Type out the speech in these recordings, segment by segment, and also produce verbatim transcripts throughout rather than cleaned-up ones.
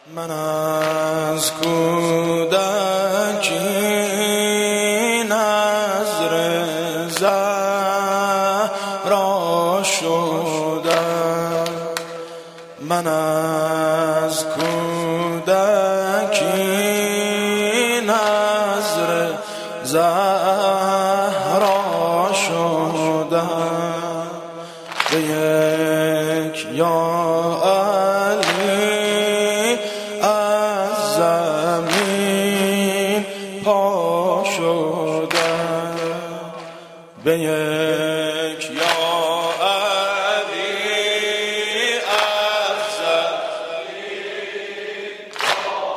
من از کودکی نظر زهرا شدم، من از کودکی نظر زهرا شدم. به یک یا علی از زمین پا شدم، به یک یا علی از زمین پا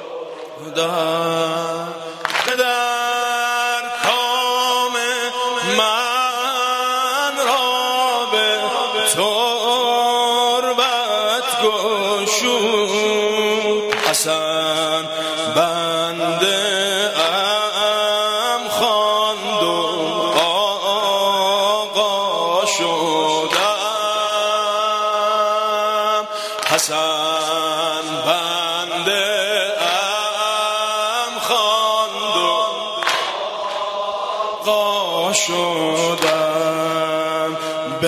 شدم. که در کام من را به تربت گشود، حسن بنده ام خواند و آقا شدم، حسن بنده ام خواند و آقا شدم. به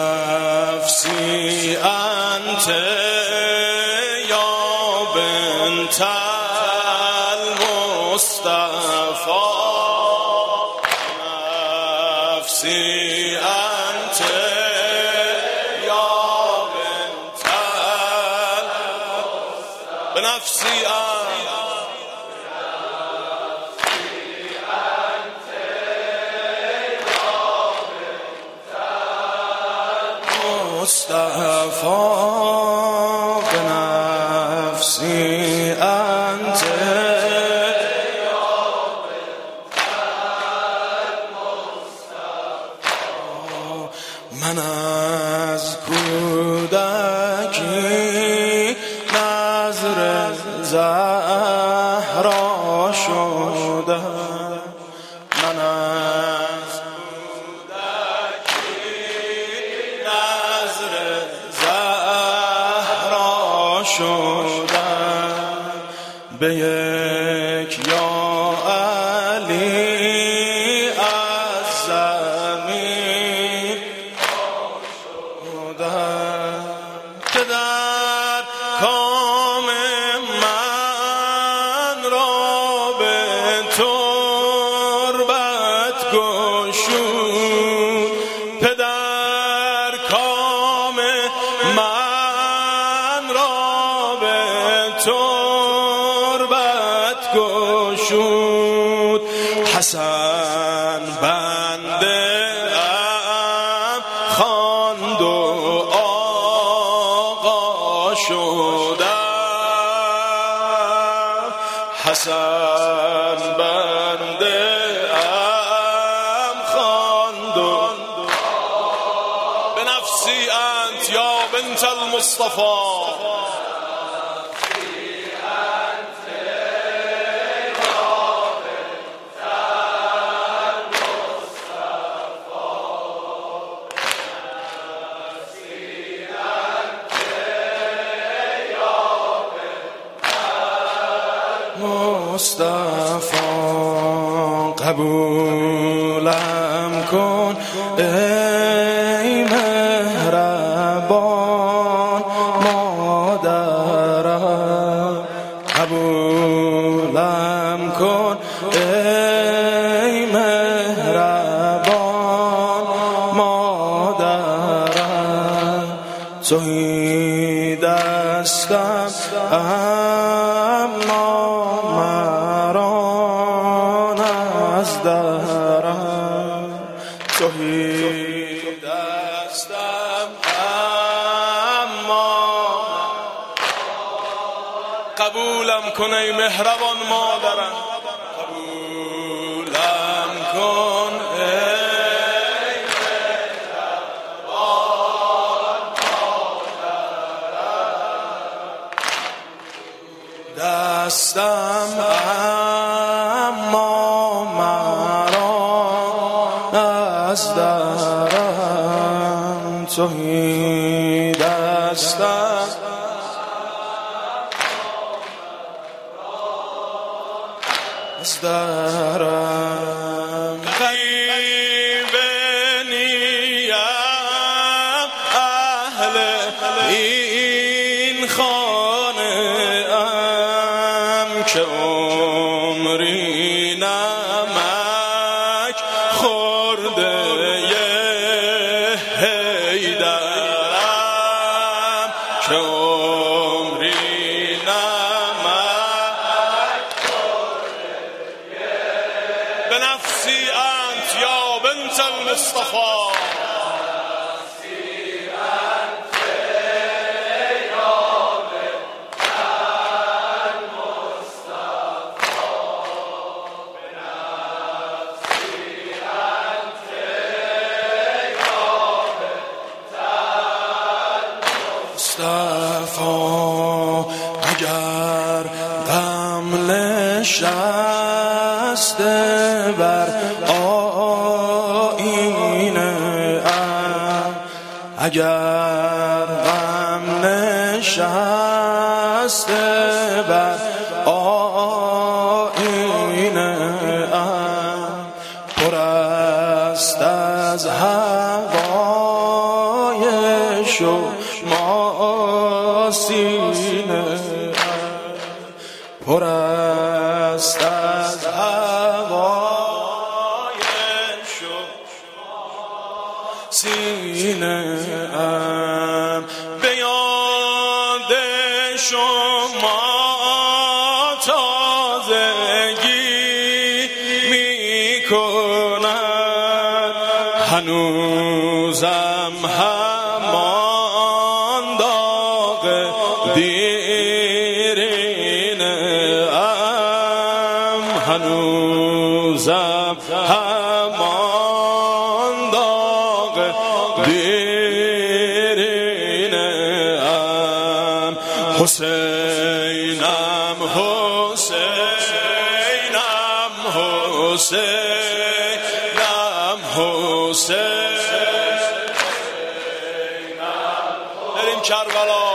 نفسی انت یا بنت المصطفى، نفسی انت یا بنت المصطفى، به نفسی مصطفى، بنفسی انت یا بنت المصطفى. من از کودکی نظر زهرا شدم، من از شدم، به یک یا علی از زمین شدم. که در کام من را به تربت گشود، پدر کام من تربت گشود، حسن بنده ام خواند و آقا شدم، حسن بنده ام خواند و به نفسی انت یا بنت المصطفى، مصطفى قبولم کن ای مهربان مادرم، قبولم کن ای مهربان مادرم. تویی دستم اما دارم، تویی دستم اما قبولم کن ای مهربان مادرم، قبولم کن ای مهربان مادرم. دستم اما از درم، تویی دستم از درم غریب نیم اهل این خانه ام که عمری نمک خورده حیدرم که عمری نمک خورده بنفسی انت یا بنت المصطفى مصطفی اگر غم نشسته بر آیینه ام اگر غم نشسته بر آیینه ام پر است از هوای شما سینه پر است از هوای شما سینه ام به یاد شما تازگی می کند هنوزم همان داغ دیرینه ام هنوزم همان داغ دیرینه ام حسینم حسینم حسینم حسینم بریم کربلا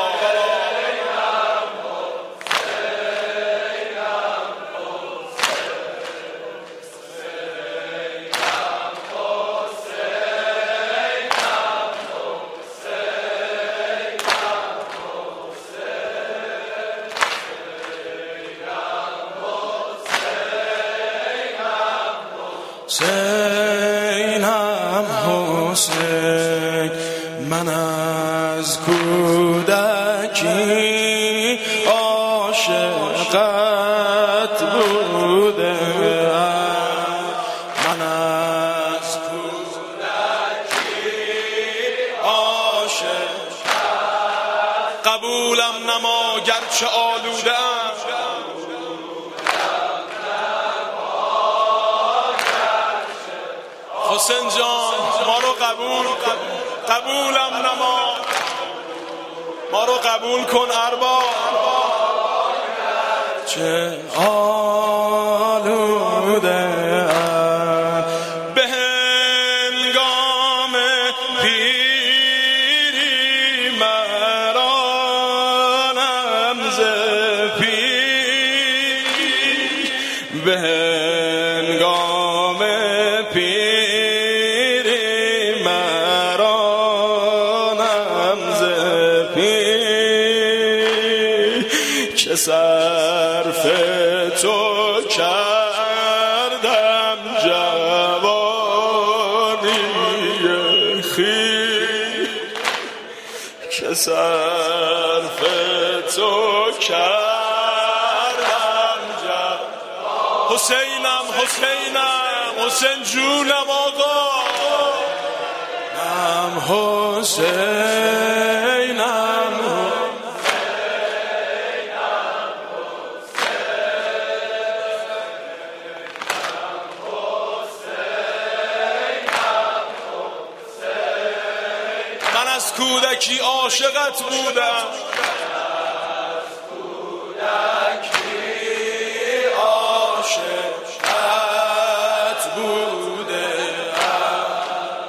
حسینم حسین من از کودکی عاشقت بودم من از کودکی عاشقت قبولم نما گرچه آلودم حسین جان ما رو قبول قبولم نما ما رو قبول کن ارباب چه آلوده به هنگام پیری مرانم ز پیر به هنگام پیر که صرف تو کردم جوانی خیر که صرف تو کردم جوانی حسینم حسینم حسین جونم آقا هم حسینم از کودکی عاشقت بودم از کودکی عاشقت بودم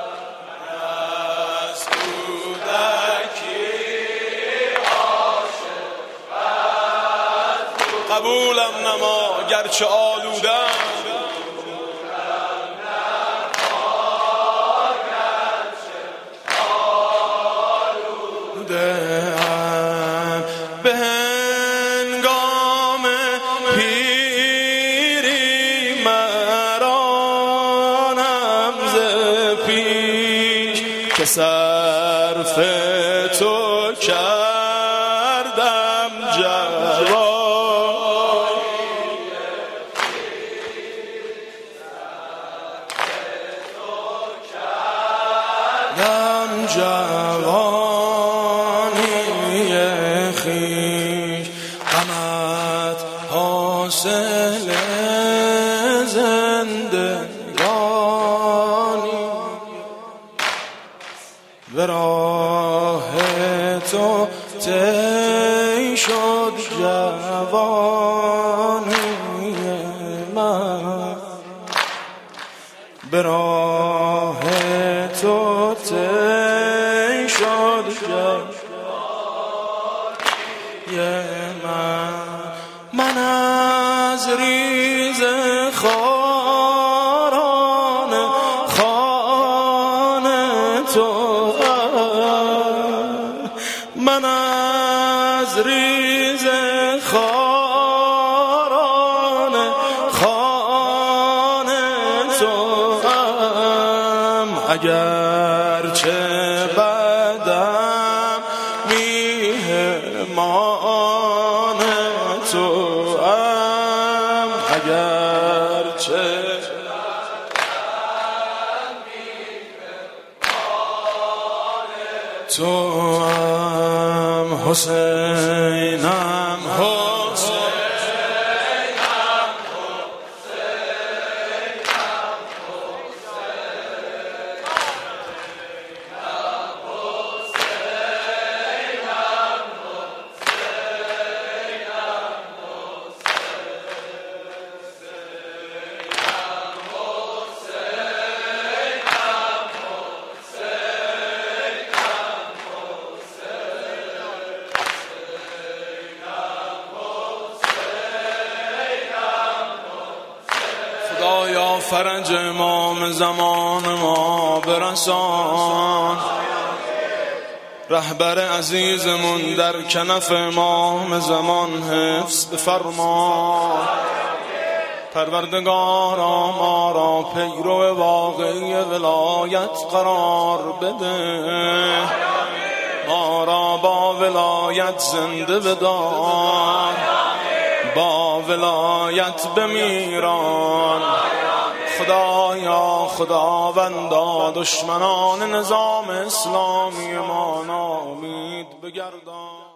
از کودکی عاشقت بودم قبولم نما گرچه آلودم. به هنگام پیری مرانم ز پیش که صرف تو کردم جوان. دم جوانی خویش غمت حاصل زندگانی. به راه تو طی شد جوانی من. به راه تو طی شد جوانی من. من از ریز خاران خانه تو، من از ریز خاران خانه تو هم. اگرچه بدم میهمان تو هم، اگرچه تو هم حسینم حسینم خدایا فرج امام زمان ما برسان. رهبر عزیزمون در کنف امام زمان حفظ بفرما. پروردگارا ما را پیرو واقعی ولایت قرار بده. ما را با ولایت زنده بدار، با ولایت بمیران. خدایا خداوندا دشمنان نظام اسلامی ما نامید بگردان.